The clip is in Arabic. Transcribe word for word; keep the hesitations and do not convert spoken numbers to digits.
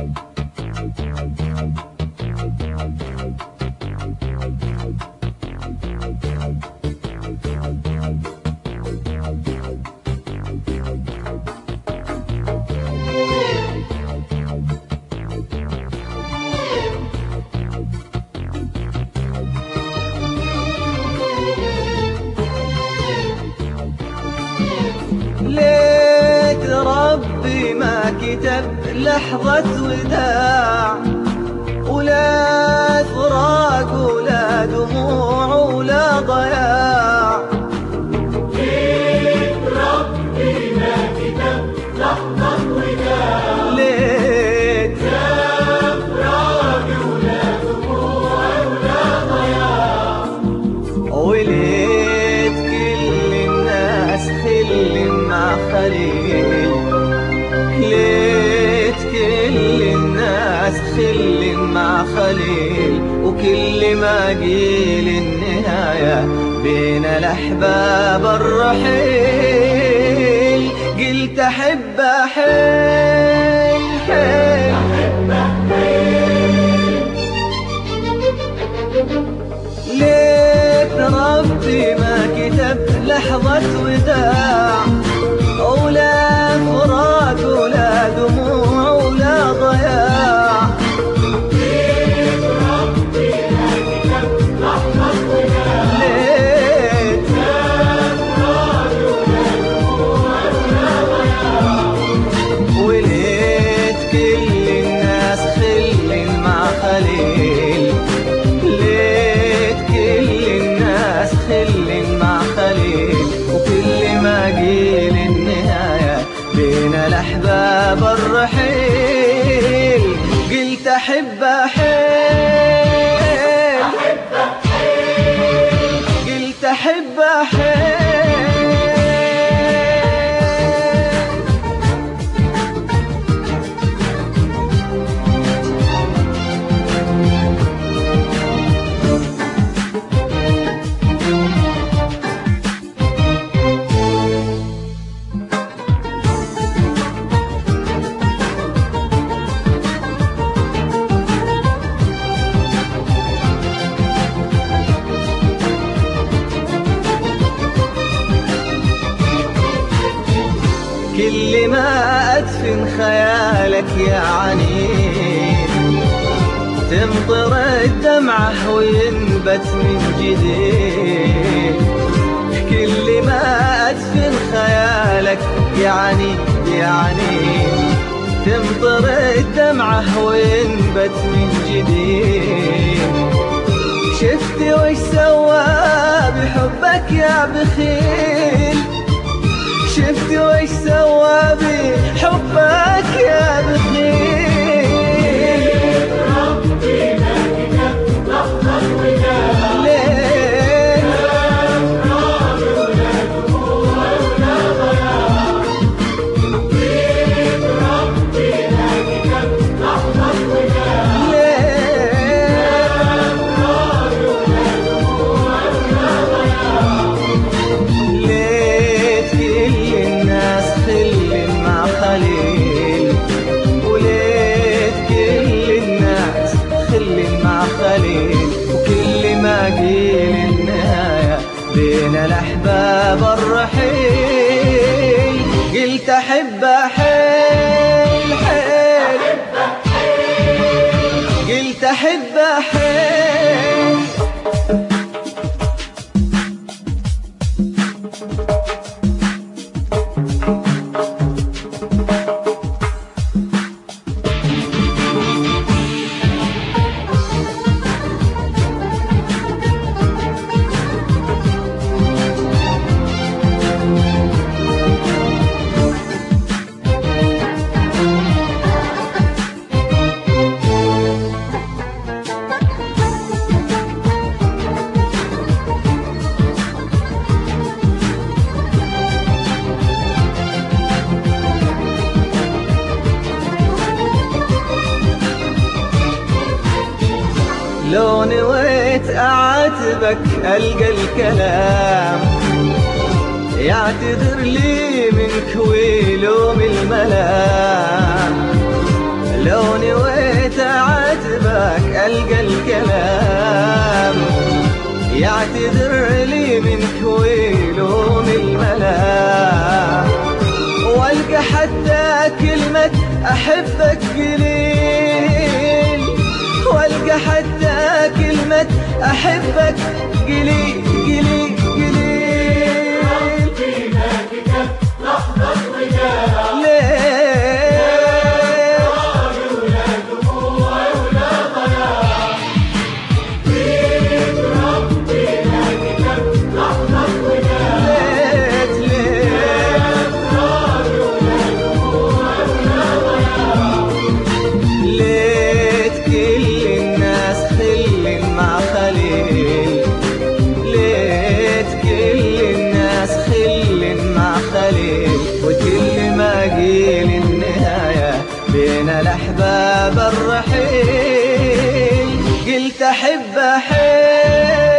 ليت ربي ما كتب لحظة وداع، ولا فراق ولا دموع ولا ضياع. ليت ربي ما كتب لحظة وداع، ليت لا فراق ولا دموع ولا ضياع. وليت كل الناس خل مع خليل، ليت كل الناس خل مع خليل، وكل ما قيل النهاية بين الأحباب الرحيل. قلت أحب حيل حيل ليت ربي ما كتب لحظة وداع، ولا فراق ولا دموع ولا ضياع. ليت ربي ما كتب لحظة وداع، ليت لا فراق ولا دموع ولا ضياع. وليت كل الناس خل مع خليل، ليت كل الناس خل مع خليل، وكل ما قيل النهاية بين الأحباب الرحيل. قلت أحب حيل، قلت أحب حيل. كل ما أدفن خيالك يا عنيد تمطر الدمعة وينبت من جديد. كل ما أدفن خيالك يا عنيد يا عنيد تمطر الدمعة وينبت من جديد. شفت وش سوى بحبك يا بخيل، شفت وش سوى بحبك يا بخيل. ربي ما كتب لحظة وداع، ليت لا فراق ولا دموع ولا ضياع. ليت ربي ما كتب لحظة وداع، ليت لا فراق ولا دموع ولا ضياع. ليت كل الناس خل مع خليل، وليت كل الناس خل مع خليل، وكل ما قيل النهاية بين الأحباب الرحيل. قلت أحب حيل حيل، قلت أحب حيل. لو نويت أعاتبك ألقى الكلام يعتذر لي منك ويلوم الملام. لو نويت أعاتبك ألقى الكلام يعتذر لي منك ويلوم الملام، والقى حتى كلمة أحبك قليل، والقى حتى كلمة أحبك قليل قليل قليل. فينا كتب لحظة وداع، ليه ولا دموع ولا ضياع. فيك ربنا كتب لحظة وداع، ليت ليه ولا دموع ولا ضياع. ليت كل الناس خل مع خليل، ليت كل الناس خل مع خليل، وكل ما قيل النهاية بين الأحباب الرحيل. قلت أحب حيل